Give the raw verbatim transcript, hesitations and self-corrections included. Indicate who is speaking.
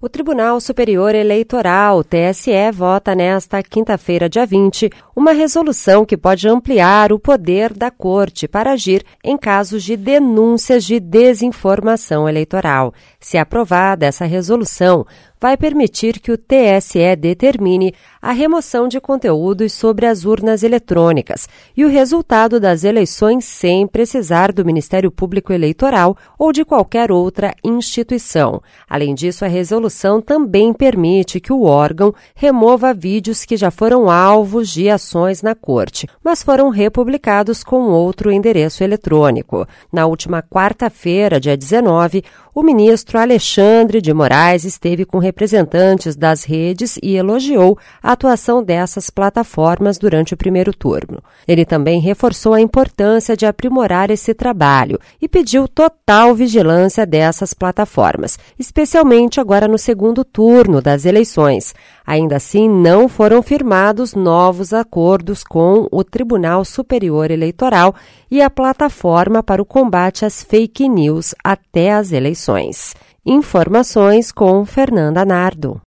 Speaker 1: O Tribunal Superior Eleitoral, T S E, vota nesta quinta-feira, dia vinte, uma resolução que pode ampliar o poder da Corte para agir em casos de denúncias de desinformação eleitoral. Se aprovada, essa resolução vai permitir que o T S E determine a remoção de conteúdos sobre as urnas eletrônicas e o resultado das eleições sem precisar do Ministério Público Eleitoral ou de qualquer outra instituição. Além disso, a resolução também permite que o órgão remova vídeos que já foram alvos de ações na Corte, mas foram republicados com outro endereço eletrônico. Na última quarta-feira, dia dezenove, o ministro Alexandre de Moraes esteve com representantes das redes e elogiou a atuação dessas plataformas durante o primeiro turno. Ele também reforçou a importância de aprimorar esse trabalho e pediu total vigilância dessas plataformas, especialmente agora no segundo turno das eleições. Ainda assim, não foram firmados novos acordos com o Tribunal Superior Eleitoral e a plataforma para o combate às fake news até as eleições. Informações com Fernanda Nardo.